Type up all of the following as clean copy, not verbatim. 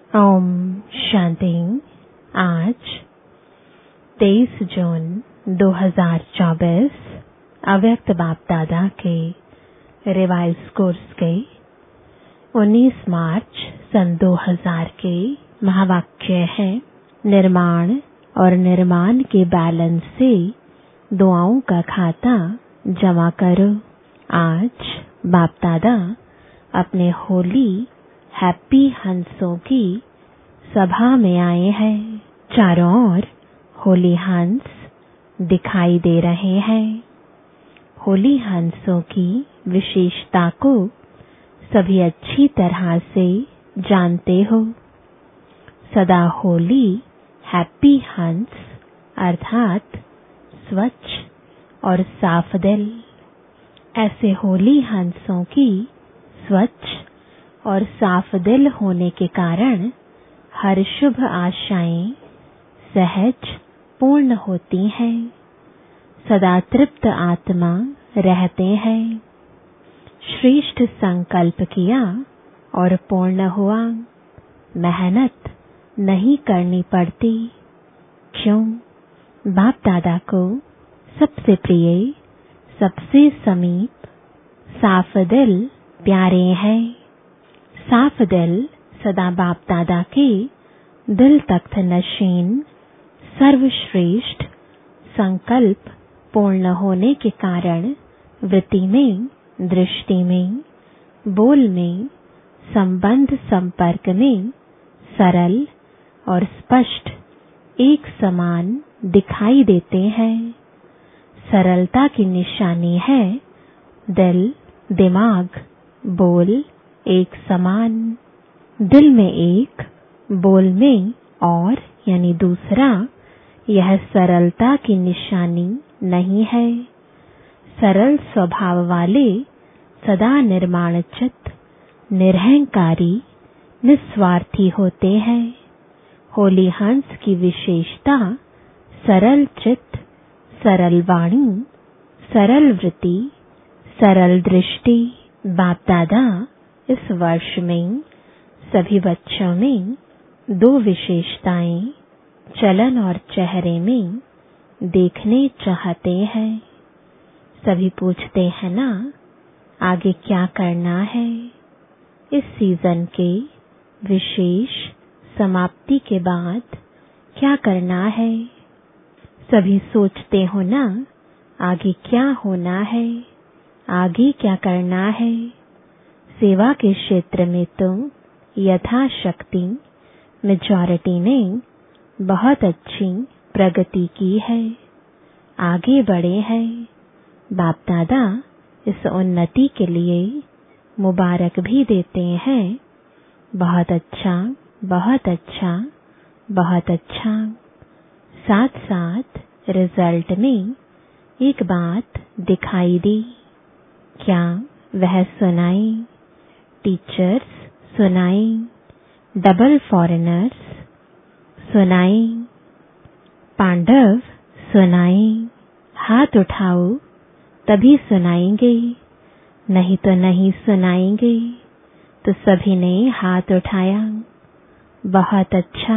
ओम शांति। आज 23 जून 2024 अव्यक्त बाप दादा के रिवाइज कोर्स के 19 मार्च सन 2000 के महावाक्य है। निर्माण और निर्माण के बैलेंस से दुआओं का खाता जमा करो। आज बाप दादा अपने होली हैप्पी हंसों की सभा में आए हैं। चारों ओर होली हंस दिखाई दे रहे हैं। होली हंसों की विशेषता को सभी अच्छी तरह से जानते हो। सदा होली हैप्पी हंस अर्थात स्वच्छ और साफ दिल। ऐसे होली हंसों की स्वच्छ और साफ दिल होने के कारण हर शुभ आशाएं सहज पूर्ण होती हैं। सदा तृप्त आत्मा रहते हैं। श्रेष्ठ संकल्प किया और पूर्ण हुआ। मेहनत नहीं करनी पड़ती। क्यों? बाप दादा को सबसे प्रिय, सबसे समीप साफ दिल प्यारे हैं। साफ दिल सदा बाप दादा के दिल तख्त नशीन सर्वश्रेष्ठ संकल्प पूर्ण होने के कारण वृत्ति में, दृष्टि में, बोल में, संबंध संपर्क में सरल और स्पष्ट एक समान दिखाई देते हैं। सरलता की निशानी है दिल, दिमाग, बोल एक समान। दिल में एक, बोल में और यानी दूसरा, यह सरलता की निशानी नहीं है। सरल स्वभाव वाले सदा निर्माण चित्त, निरहंकारी, निस्वार्थी होते हैं। होली हंस की विशेषता सरल चित्त, सरल वाणी, सरल वृत्ति, सरल दृष्टि। बाप दादा इस वर्ष में सभी बच्चों में दो विशेषताएं चलन और चेहरे में देखने चाहते हैं। सभी पूछते हैं ना, आगे क्या करना है? इस सीजन के विशेष समाप्ति के बाद क्या करना है? सभी सोचते हो ना, आगे क्या होना है, आगे क्या करना है? सेवा के क्षेत्र में तो यथाशक्ति मेजॉरिटी ने बहुत अच्छी प्रगति की है, आगे बढ़े हैं। बाप दादा इस उन्नति के लिए मुबारक भी देते हैं। बहुत अच्छा, बहुत अच्छा, बहुत अच्छा। साथ साथ रिजल्ट में एक बात दिखाई दी। क्या वह सुनाई? टीचर्स सुनाई, डबल फॉरेनर्स सुनाई, पांडव सुनाई। हाथ उठाओ तभी सुनाएंगे, नहीं तो नहीं सुनाएंगे। तो सभी ने हाथ उठाया। बहुत अच्छा।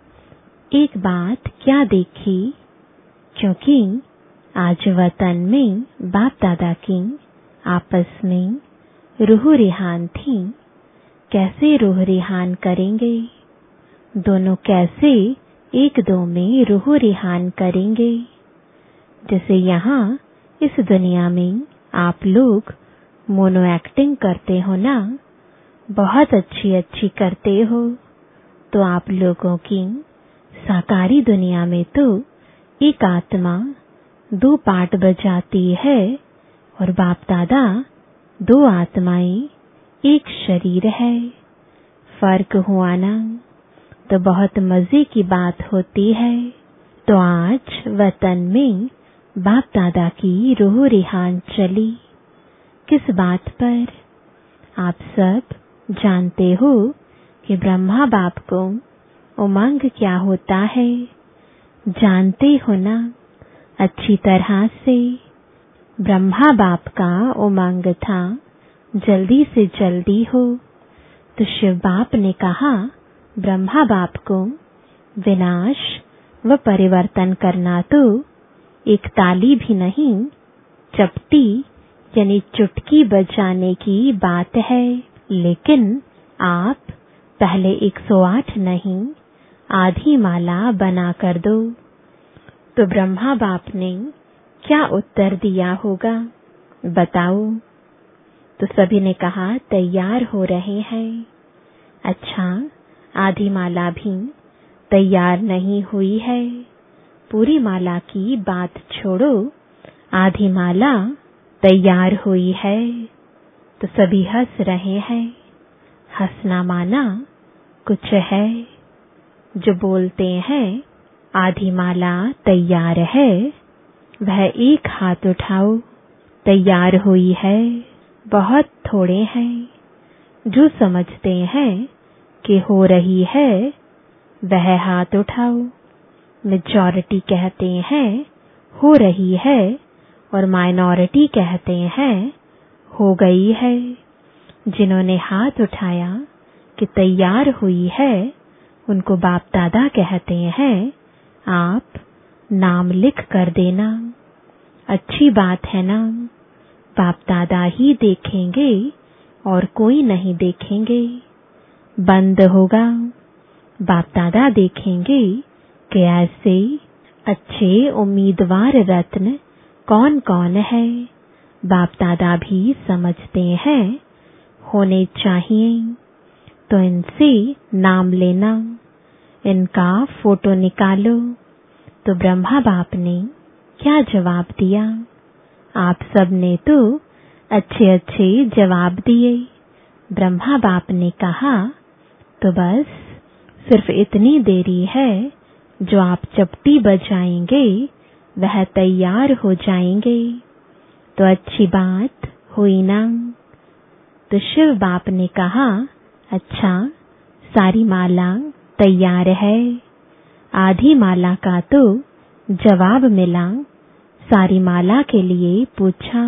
एक बात क्या देखी? क्योंकि आज वतन में बाप दादा की आपस में रूह रिहान थी। कैसे रूह रिहान करेंगे? दोनों कैसे एक दो में रूह रिहान करेंगे? जैसे यहाँ इस दुनिया में आप लोग मोनो एक्टिंग करते हो ना, बहुत अच्छी अच्छी करते हो। तो आप लोगों की साकारी दुनिया में तो एक आत्मा दो पार्ट बजाती है और बाप दादा दो आत्माएं एक शरीर है। फर्क हुआ ना? तो बहुत मजे की बात होती है। तो आज वतन में बाप दादा की रूह रिहान चली। किस बात पर? आप सब जानते हो कि ब्रह्मा बाप को उमंग क्या होता है, जानते हो ना अच्छी तरह से। ब्रह्मा बाप का उमंग था जल्दी से जल्दी हो। तो शिव बाप ने कहा ब्रह्मा बाप को विनाश व परिवर्तन करना तो एक ताली भी नहीं, चपटी यानी चुटकी बजाने की बात है। लेकिन आप पहले 108 नहीं, आधी माला बना कर दो। तो ब्रह्मा बाप ने क्या उत्तर दिया होगा, बताओ? तो सभी ने कहा तैयार हो रहे हैं। अच्छा, आधी माला भी तैयार नहीं हुई है। पूरी माला की बात छोड़ो, आधी माला तैयार हुई है। तो सभी हंस रहे हैं। हंसना माना कुछ है। जो बोलते हैं आधी माला तैयार है, वह एक हाथ उठाओ। तैयार हुई है, बहुत थोड़े हैं। जो समझते हैं कि हो रही है, वह हाथ उठाओ। मेजॉरिटी कहते हैं हो रही है और माइनॉरिटी कहते हैं हो गई है। जिन्होंने हाथ उठाया कि तैयार हुई है, उनको बाप दादा कहते हैं आप नाम लिख कर देना। अच्छी बात है ना? बाप दादा ही देखेंगे और कोई नहीं देखेंगे। बंद होगा, बाप दादा देखेंगे कि ऐसे अच्छे उम्मीदवार रत्न कौन कौन है। बाप दादा भी समझते हैं होने चाहिए, तो इनसे नाम लेना, इनका फोटो निकालो। तो ब्रह्मा बाप ने क्या जवाब दिया? आप सब ने तो अच्छे अच्छे जवाब दिए। ब्रह्मा बाप ने कहा तो बस सिर्फ इतनी देरी है, जो आप चपटी बजाएंगे वह तैयार हो जाएंगे। तो अच्छी बात हुई ना? तो शिव बाप ने कहा अच्छा, सारी माला तैयार है। आधी माला का तो जवाब मिला। सारी माला के लिए पूछा।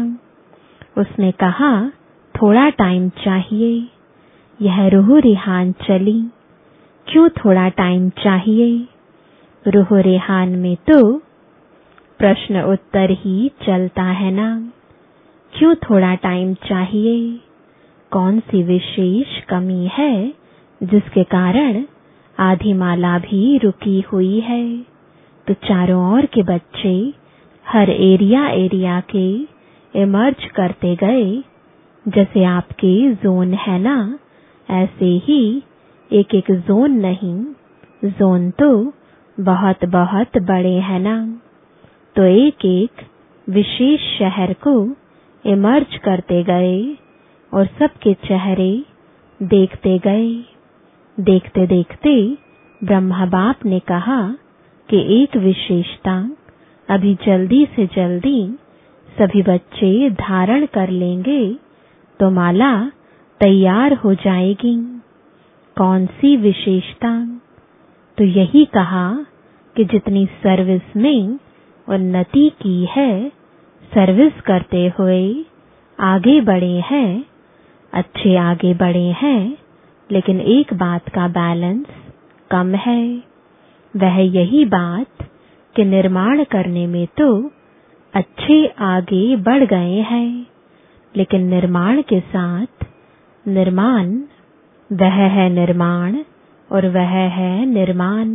उसने कहा थोड़ा टाइम चाहिए। यह रूह रिहान चली। क्यों थोड़ा टाइम चाहिए? रूह रिहान में तो प्रश्न उत्तर ही चलता है ना। क्यों थोड़ा टाइम चाहिए? कौन सी विशेष कमी है जिसके कारण आधी माला भी रुकी हुई है? तो चारों ओर के बच्चे हर एरिया के इमर्ज करते गए। जैसे आपके जोन है ना, ऐसे ही एक एक जोन नहीं, जोन तो बहुत बहुत बड़े हैं ना। तो एक एक विशेष शहर को इमर्ज करते गए और सबके चेहरे देखते गए। देखते देखते ब्रह्मा बाप ने कहा कि एक विशेषता अभी जल्दी से जल्दी सभी बच्चे धारण कर लेंगे तो माला तैयार हो जाएगी। कौन सी विशेषता? तो यही कहा कि जितनी सर्विस में उन्नति की है, सर्विस करते हुए आगे बढ़े हैं, अच्छे आगे बढ़े हैं, लेकिन एक बात का बैलेंस कम है। वह यही बात कि निर्माण करने में तो अच्छे आगे बढ़ गए हैं, लेकिन निर्माण के साथ निर्माण, वह है निर्माण और वह है निर्माण।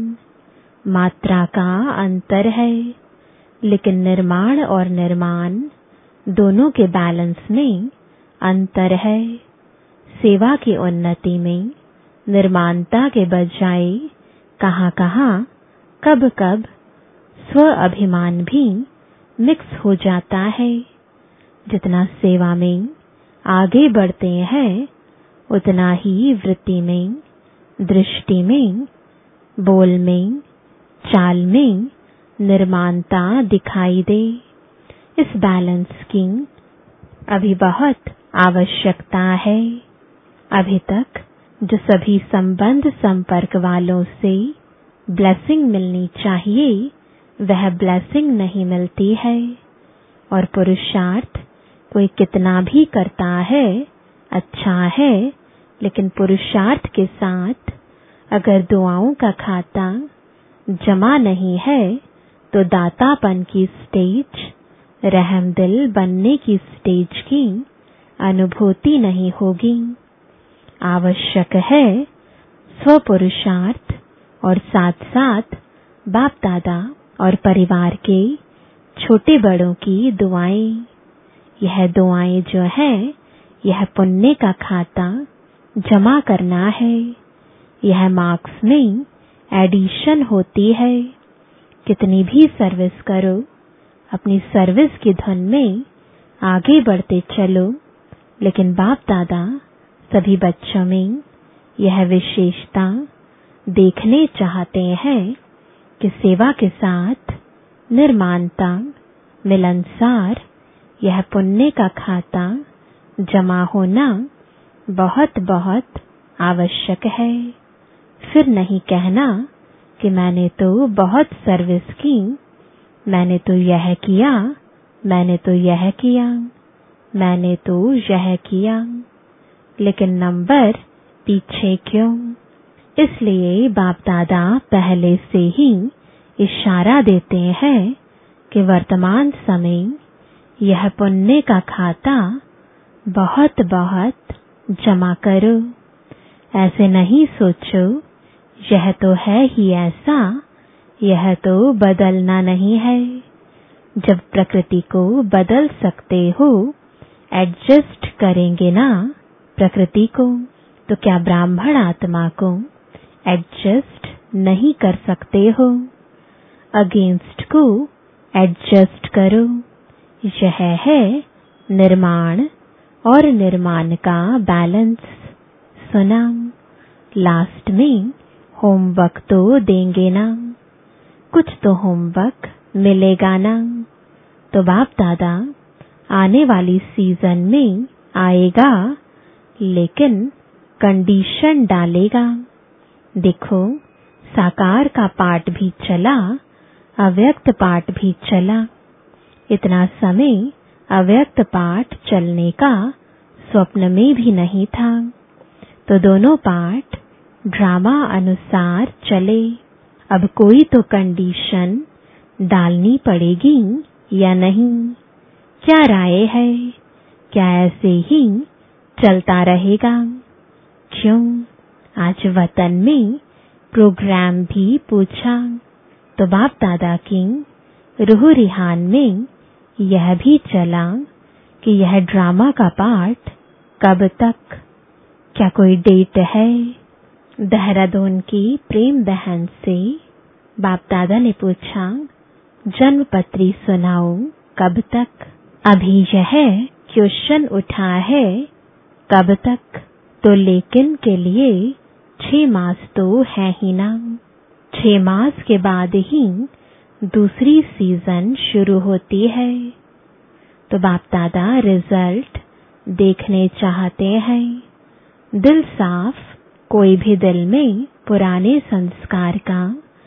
मात्रा का अंतर है, लेकिन निर्माण और निर्माण दोनों के बैलेंस में अंतर है। सेवा की उन्नति में निर्माणता के बजाय कहाँ-कहाँ, कब-कब स्व अभिमान भी मिक्स हो जाता है। जितना सेवा में आगे बढ़ते हैं, उतना ही वृत्ति में, दृष्टि में, बोल में, चाल में निर्माणता दिखाई दे। इस बैलेंस की अभी बहुत आवश्यकता है। अभी तक जो सभी संबंध संपर्क वालों से ब्लेसिंग मिलनी चाहिए, वह ब्लेसिंग नहीं मिलती है। और पुरुषार्थ कोई कितना भी करता है, अच्छा है, लेकिन पुरुषार्थ के साथ अगर दुआओं का खाता जमा नहीं है तो दातापन की स्टेज, रहमदिल बनने की स्टेज की अनुभूति नहीं होगी। आवश्यक है स्वपुरुषार्थ और साथ साथ बाप दादा और परिवार के छोटे बड़ों की दुआएं। यह दुआएं जो है, यह पुण्य का खाता जमा करना है। यह मार्क्स में एडिशन होती है। कितनी भी सर्विस करो, अपनी सर्विस की धुन में आगे बढ़ते चलो, लेकिन बाप दादा सभी बच्चों में यह विशेषता देखने चाहते हैं कि सेवा के साथ निर्माणता, मिलनसार यह पुण्य का खाता जमा होना बहुत बहुत आवश्यक है। फिर नहीं कहना कि मैंने तो बहुत सर्विस की, मैंने तो यह किया, मैंने तो यह किया, मैंने तो यह किया, लेकिन नंबर पीछे क्यों? इसलिए बाप दादा पहले से ही इशारा देते हैं कि वर्तमान समय यह पुण्य का खाता बहुत बहुत जमा करो। ऐसे नहीं सोचो यह तो है ही ऐसा, यह तो बदलना नहीं है। जब प्रकृति को बदल सकते हो, एडजस्ट करेंगे ना प्रकृति को, तो क्या ब्राह्मण आत्मा को एडजस्ट नहीं कर सकते हो? अगेंस्ट को एडजस्ट करो। यह है निर्माण और निर्माण का बैलेंस। सुना? लास्ट में होमवर्क तो देंगे ना, कुछ तो होमवर्क मिलेगा ना। तो बाप दादा आने वाली सीजन में आएगा, लेकिन कंडीशन डालेगा। देखो, साकार का पाठ भी चला, अव्यक्त पाठ भी चला। इतना समय अव्यक्त पाठ चलने का स्वप्न में भी नहीं था। तो दोनों पाठ ड्रामा अनुसार चले। अब कोई तो कंडीशन डालनी पड़ेगी या नहीं? क्या राय है? क्या ऐसे ही चलता रहेगा? क्यों? आज वतन में प्रोग्राम भी पूछा तो बाप दादा की रूह रिहान में यह भी चला कि यह ड्रामा का पाठ कब तक? क्या कोई डेट है? देहरादून की प्रेम बहन से बाप दादा ने पूछा, जन्म पत्री सुनाओ, कब तक? अभी यह क्वेश्चन उठा है, कब तक? तो लेकिन के लिए 6 मास तो है ही ना। 6 मास के बाद ही दूसरी सीजन शुरू होती है। तो बाप दादा रिजल्ट देखने चाहते हैं। दिल साफ, कोई भी दिल में पुराने संस्कार का,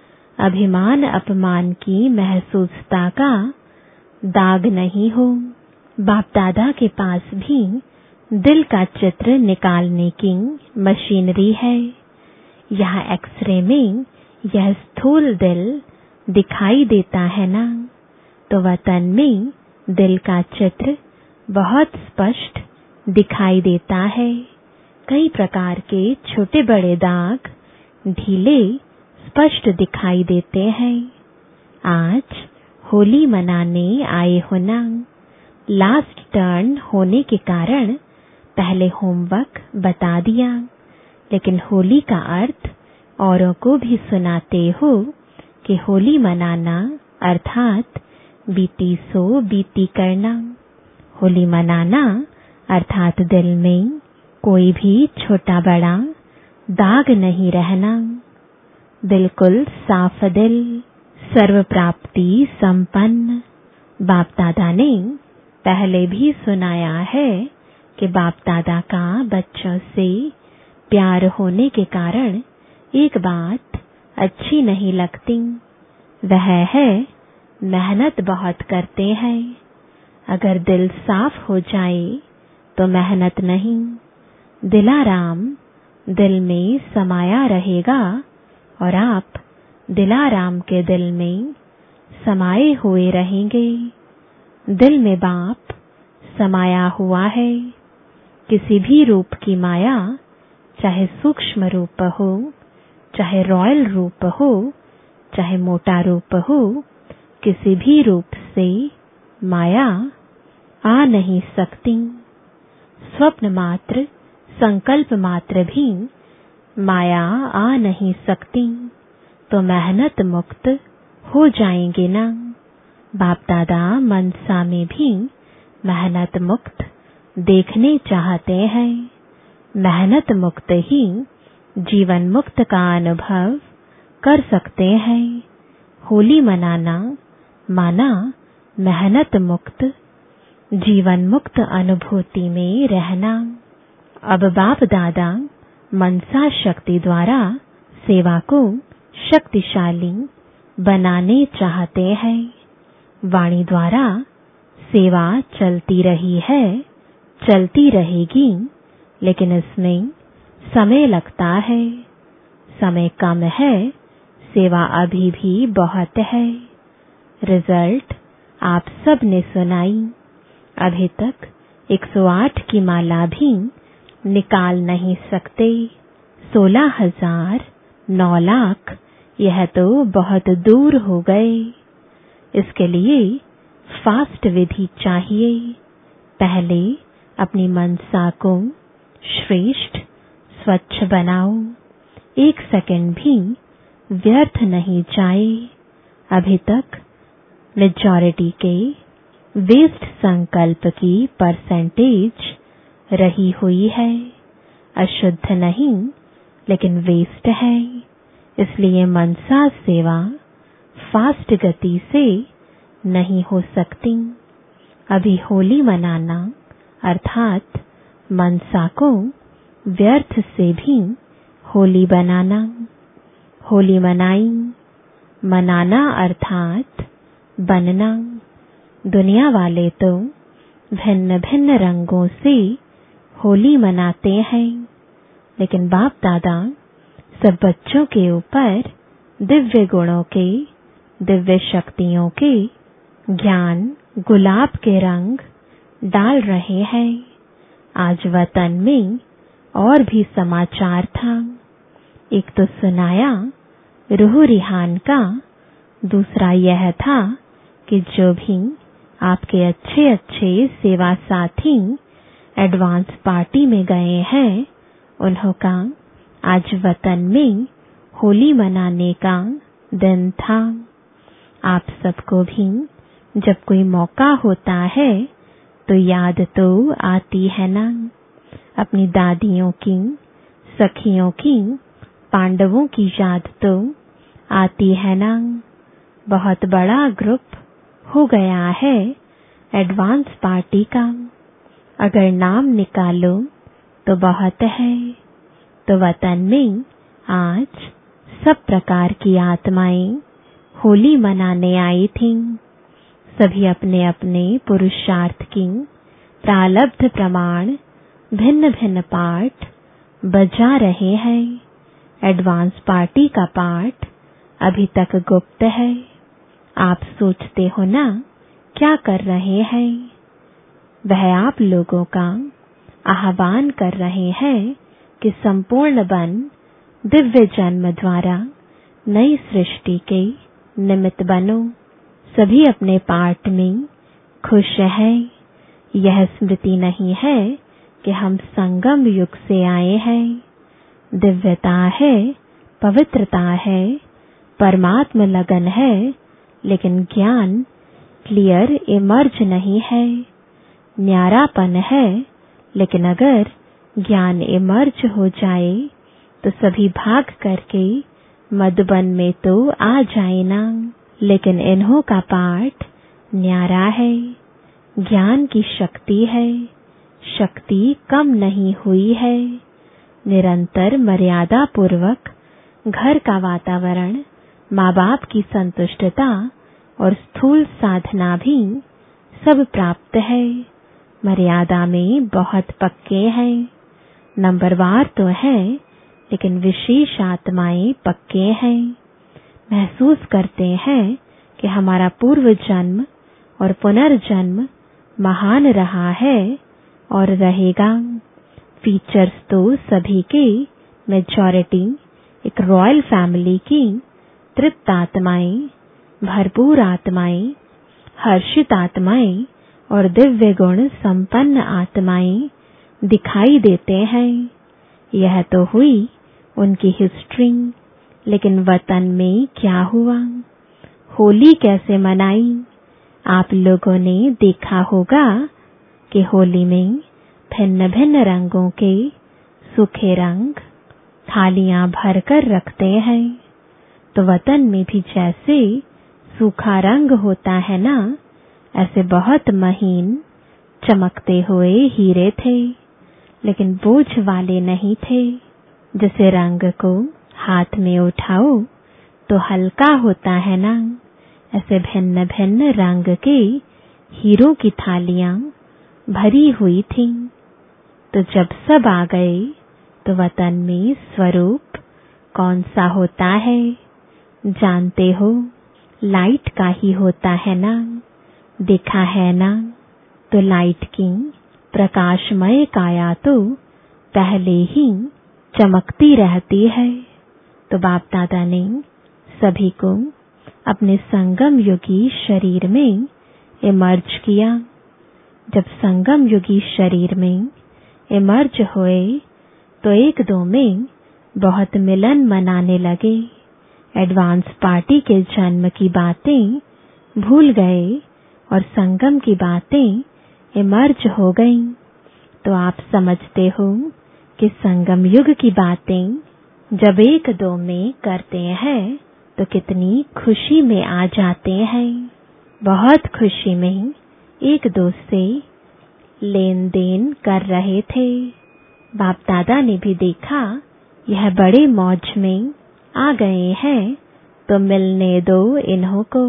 अभिमान अपमान की महसूसता का दाग नहीं हो। बाप दादा के पास भी दिल का चित्र निकालने की मशीनरी है। यहाँ एक्सरे में यह स्थूल दिल दिखाई देता है ना, तो वतन में दिल का चित्र बहुत स्पष्ट दिखाई देता है। कई प्रकार के छोटे बड़े दाग ढीले स्पष्ट दिखाई देते हैं। आज होली मनाने आए हो ना, लास्ट टर्न होने के कारण पहले होमवर्क बता दिया, लेकिन होली का अर्थ औरों को भी सुनाते हो कि होली मनाना अर्थात बीती सो बीती करना। होली मनाना अर्थात दिल में कोई भी छोटा बड़ा दाग नहीं रहना। बिल्कुल साफ दिल, सर्व प्राप्ति संपन्न। बाप दादा ने पहले भी सुनाया है कि बाप दादा का बच्चों से प्यार होने के कारण एक बात अच्छी नहीं लगती, वह है मेहनत बहुत करते हैं। अगर दिल साफ हो जाए तो मेहनत नहीं। दिलाराम दिल में समाया रहेगा और आप दिलाराम के दिल में समाये हुए रहेंगे। दिल में बाप समाया हुआ है। किसी भी रूप की माया, चाहे सूक्ष्म रूप हो, चाहे रॉयल रूप हो, चाहे मोटा रूप हो, किसी भी रूप से माया आ नहीं सकती। स्वप्न मात्र, संकल्प मात्र भी माया आ नहीं सकती, तो मेहनत मुक्त हो जाएंगे ना। बाप दादा मनसा में भी मेहनत मुक्त देखने चाहते हैं। मेहनत मुक्त ही जीवन मुक्त का अनुभव कर सकते हैं। होली मनाना माना मेहनत मुक्त, जीवन मुक्त अनुभूति में रहना। अब बाप दादा मनसा शक्ति द्वारा सेवा को शक्तिशाली बनाने चाहते हैं। वाणी द्वारा सेवा चलती रही है, चलती रहेगी, लेकिन इसमें समय लगता है। समय कम है, सेवा अभी भी बहुत है। रिजल्ट आप सब ने सुनाई। अभी तक 108 की माला भी निकाल नहीं सकते। 16,000, 9 लाख, यह तो बहुत दूर हो गए। इसके लिए फास्ट विधि चाहिए। पहले अपनी मनसा को श्रेष्ठ, स्वच्छ बनाओ। 1 सेकंड भी व्यर्थ नहीं जाए। अभी तक मेजॉरिटी के वेस्ट संकल्प की परसेंटेज रही हुई है। अशुद्ध नहीं, लेकिन वेस्ट है। इसलिए मनसा सेवा फास्ट गति से नहीं हो सकती। अभी होली मनाना अर्थात मनसा को व्यर्थ से भी होली बनाना। होली मनाई, मनाना अर्थात बनना। दुनिया वाले तो भिन्न भिन्न रंगों से होली मनाते हैं, लेकिन बाप दादा सब बच्चों के ऊपर दिव्य गुणों के, दिव्य शक्तियों के ज्ञान, गुलाब के रंग डाल रहे हैं। आज वतन में और भी समाचार था। एक तो सुनाया रूह रिहान का, दूसरा यह था कि जो भी आपके अच्छे अच्छे सेवा साथी एडवांस पार्टी में गए हैं, उन्हों का आज वतन में होली मनाने का दिन था। आप सबको भी जब कोई मौका होता है तो याद तो आती है ना, अपनी दादियों की, सखियों की, पांडवों की याद तो आती है ना। बहुत बड़ा ग्रुप हो गया है एडवांस पार्टी का। अगर नाम निकालो तो बहुत है। तो वतन में आज सब प्रकार की आत्माएं होली मनाने आई थीं। सभी अपने अपने पुरुषार्थ की प्रालब्ध प्रमाण भिन्न भिन्न पाठ बजा रहे हैं। एडवांस पार्टी का पाठ अभी तक गुप्त है। आप सोचते हो ना क्या कर रहे हैं? वह आप लोगों का आह्वान कर रहे हैं कि संपूर्ण बन दिव्य जन्म द्वारा नई सृष्टि के निमित्त बनो। सभी अपने पाठ में खुश हैं। यह स्मृति नहीं है कि हम संगम युग से आए हैं। दिव्यता है, पवित्रता है, परमात्म लगन है, लेकिन ज्ञान क्लियर इमर्ज नहीं है। न्यारापन है, लेकिन अगर ज्ञान इमर्ज हो जाए तो सभी भाग करके मधुबन में तो आ जाए ना। लेकिन इन्हों का पाठ न्यारा है, ज्ञान की शक्ति है, शक्ति कम नहीं हुई है। निरंतर मर्यादा पूर्वक घर का वातावरण, माँ बाप की संतुष्टता और स्थूल साधना भी सब प्राप्त है। मर्यादा में बहुत पक्के हैं। नंबरवार तो है, लेकिन विशेष आत्माएं पक्के हैं, महसूस करते हैं कि हमारा पूर्व जन्म और पुनर्जन्म महान रहा है और रहेगा। फीचर्स तो सभी के, मेजॉरिटी एक रॉयल फैमिली की तृप्त आत्माएं, भरपूर आत्माएं, हर्षित आत्माएं और दिव्य गुण संपन्न आत्माएं दिखाई देते हैं। यह तो हुई उनकी हिस्ट्री। लेकिन वतन में क्या हुआ? होली कैसे मनाई? आप लोगों ने देखा होगा कि होली में भिन्न भिन्न रंगों के सूखे रंग थालियां भरकर रखते हैं। तो वतन में भी जैसे सूखा रंग होता है ना, ऐसे बहुत महीन चमकते हुए हीरे थे, लेकिन बोझ वाले नहीं थे। जैसे रंग को हाथ में उठाओ तो हल्का होता है ना, ऐसे भिन्न भिन्न रंग के हीरों की थालियां भरी हुई थीं। तो जब सब आ गए तो वतन में स्वरूप कौन सा होता है? जानते हो, लाइट का ही होता है ना, देखा है ना। तो लाइट की प्रकाशमय काया तो पहले ही चमकती रहती है। तो बाप दादा ने सभी को अपने संगम युगी शरीर में इमर्ज किया। जब संगम युगी शरीर में इमर्ज हुए तो एक दो में बहुत मिलन मनाने लगे। एडवांस पार्टी के जन्म की बातें भूल गए और संगम की बातें इमर्ज हो गईं। तो आप समझते हो कि संगम युग की बातें जब एक दो में करते हैं तो कितनी खुशी में आ जाते हैं। बहुत खुशी में एक दो से लेन देन कर रहे थे। बाप दादा ने भी देखा यह बड़े मौज में आ गए हैं, तो मिलने दो इन्हों को।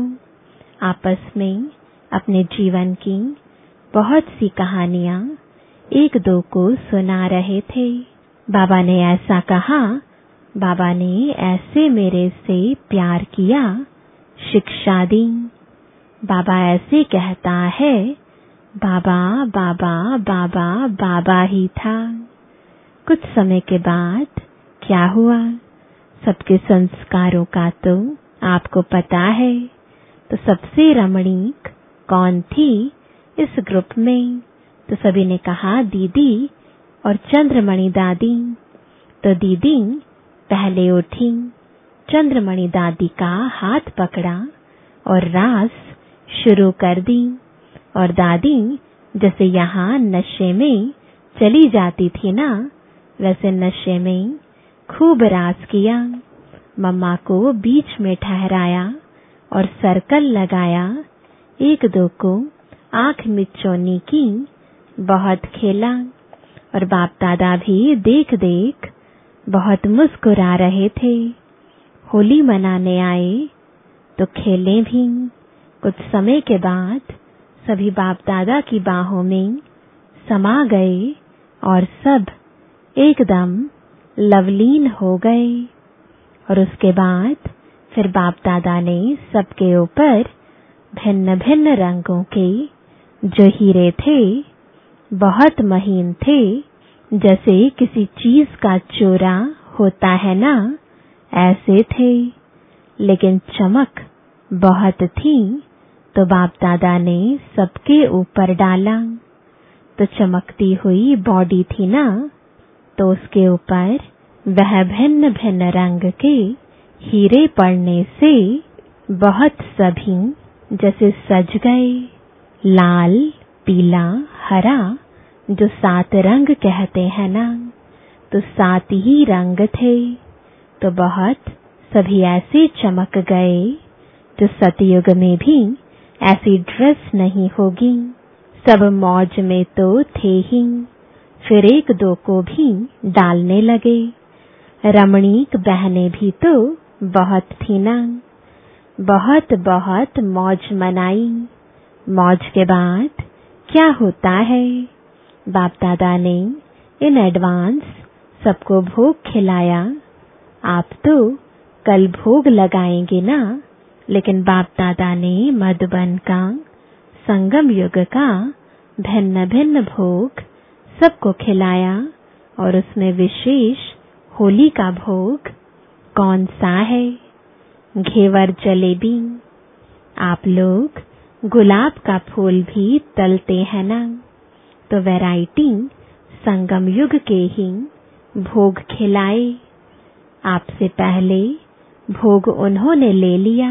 आपस में अपने जीवन की बहुत सी कहानियां एक दो को सुना रहे थे। बाबा ने ऐसा कहा, बाबा ने ऐसे मेरे से प्यार किया, शिक्षा दी। बाबा ऐसे कहता है, बाबा बाबा बाबा बाबा ही था। कुछ समय के बाद क्या हुआ? सबके संस्कारों का तो आपको पता है। तो सबसे रमणीक कौन थी इस ग्रुप में? तो सभी ने कहा दीदी और चंद्रमणि दादी। तो दीदी पहले उठी, चंद्रमणि दादी का हाथ पकड़ा और रास शुरू कर दी। और दादी जैसे यहाँ नशे में चली जाती थी ना, वैसे नशे में खूब रास किया। मम्मा को बीच में ठहराया और सर्कल लगाया। एक दो को आंख मिचौनी की, बहुत खेला। और बाप दादा भी देख देख बहुत मुस्कुरा रहे थे। होली मनाने आए तो खेले भी। कुछ समय के बाद सभी बाप दादा की बाहों में समा गए और सब एकदम लवलीन हो गए। और उसके बाद फिर बाप दादा ने सबके ऊपर भिन्न भिन्न रंगों के जो हीरे थे, बहुत महीन थे, जैसे किसी चीज का चोरा होता है ना, ऐसे थे। लेकिन चमक बहुत थी, तो बाप दादा ने सबके ऊपर डाला। तो चमकती हुई बॉडी थी ना, तो उसके ऊपर वह भिन्न भिन्न रंग के हीरे पड़ने से बहुत सभी जैसे सज गए। लाल, पीला, हरा, जो 7 रंग कहते हैं ना, तो 7 ही रंग थे। तो बहुत सभी ऐसे चमक गए जो सतयुग में भी ऐसी ड्रेस नहीं होगी। सब मौज में तो थे ही, फिर एक दो को भी डालने लगे। रमणीक बहनें भी तो बहुत थी ना, बहुत बहुत मौज मनाई। मौज के बाद क्या होता है? बाप दादा ने इन एडवांस सबको भोग खिलाया। आप तो कल भोग लगाएंगे ना, लेकिन बाप दादा ने मधुबन का, संगम युग का भिन्न भिन्न भोग सबको खिलाया। और उसमें विशेष होली का भोग कौन सा है? घेवर जलेबी। आप लोग गुलाब का फूल भी तलते हैं ना, तो वैरायटी संगम युग के ही भोग खिलाए। आपसे पहले भोग उन्होंने ले लिया,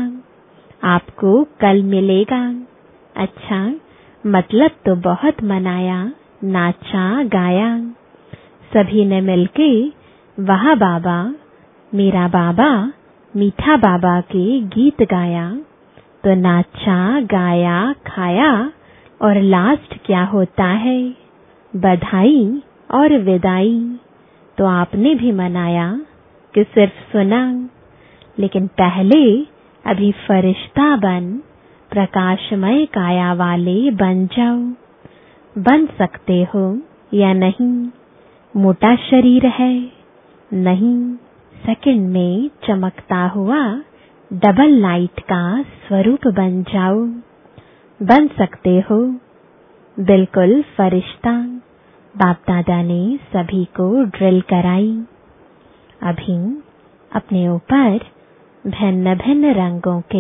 आपको कल मिलेगा। अच्छा, मतलब तो बहुत मनाया, नाचा गाया। सभी ने मिलके वाह बाबा, मेरा बाबा, मीठा बाबा के गीत गाया। तो नाचा गाया खाया, और लास्ट क्या होता है? बधाई और विदाई। तो आपने भी मनाया कि सिर्फ सुना? लेकिन पहले अभी फरिश्ता बन प्रकाशमय काया वाले बन जाओ। बन सकते हो या नहीं? मोटा शरीर है? नहीं, सेकंड में चमकता हुआ डबल लाइट का स्वरूप बन जाओ। बन सकते हो बिल्कुल फरिश्ता। बाप दादा ने सभी को ड्रिल कराई। अभी अपने ऊपर भिन्न भिन्न रंगों के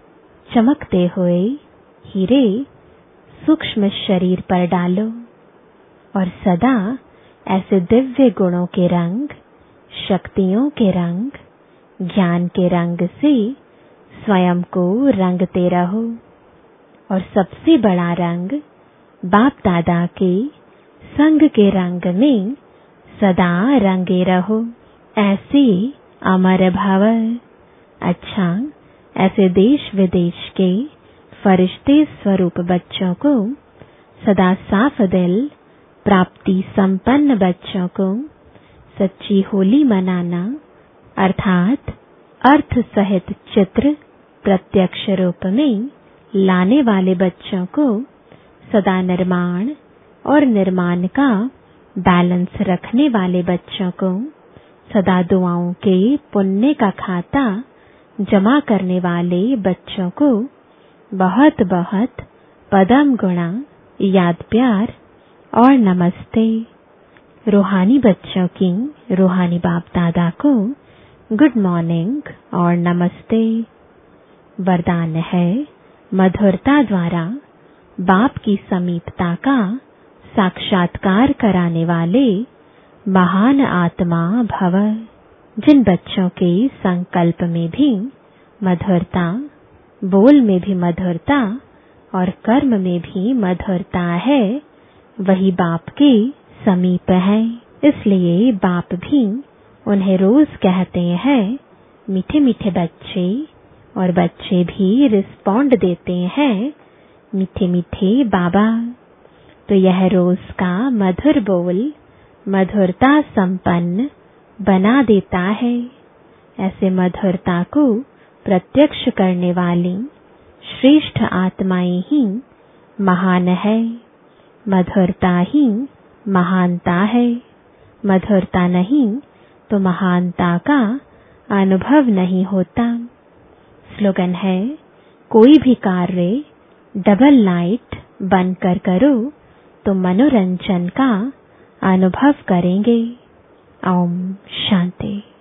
चमकते हुए हीरे सूक्ष्म शरीर पर डालो, और सदा ऐसे दिव्य गुणों के रंग, शक्तियों के रंग, ज्ञान के रंग से स्वयं को रंगते रहो। और सबसे बड़ा रंग बाप दादा के संग के रंग में सदा रंगे रहो। ऐसे अमर भव। अच्छा, ऐसे देश विदेश के फरिश्ते स्वरूप बच्चों को, सदा साफ दिल प्राप्ति संपन्न बच्चों को सच्ची होली मनाना, अर्थात अर्थ सहित चित्र प्रत्यक्ष रूप में लाने वाले बच्चों को, सदा निर्माण और निर्माण का बैलेंस रखने वाले बच्चों को, सदा दुआओं के पुण्य का खाता जमा करने वाले बच्चों को बहुत बहुत पदम गुणा, याद प्यार और नमस्ते। रूहानी बच्चों की रूहानी बाप दादा को गुड मॉर्निंग और नमस्ते। वरदान है, मधुरता द्वारा बाप की समीपता का साक्षात्कार कराने वाले महान आत्मा भव। जिन बच्चों के संकल्प में भी मधुरता, बोल में भी मधुरता और कर्म में भी मधुरता है, वही बाप के समीप है। इसलिए बाप भी उन्हें रोज कहते हैं मीठे मीठे बच्चे, और बच्चे भी रिस्पॉन्ड देते हैं मीठे मीठे बाबा। तो यह रोज का मधुर बोल मधुरता संपन्न बना देता है। ऐसे मधुरता को प्रत्यक्ष करने वाली श्रेष्ठ आत्माएं ही महान है। मधुरता ही महानता है। मधुरता नहीं तो महानता का अनुभव नहीं होता। स्लोगन है, कोई भी कार्य डबल लाइट बनकर करो तो मनोरंजन का अनुभव करेंगे। ओम शांति।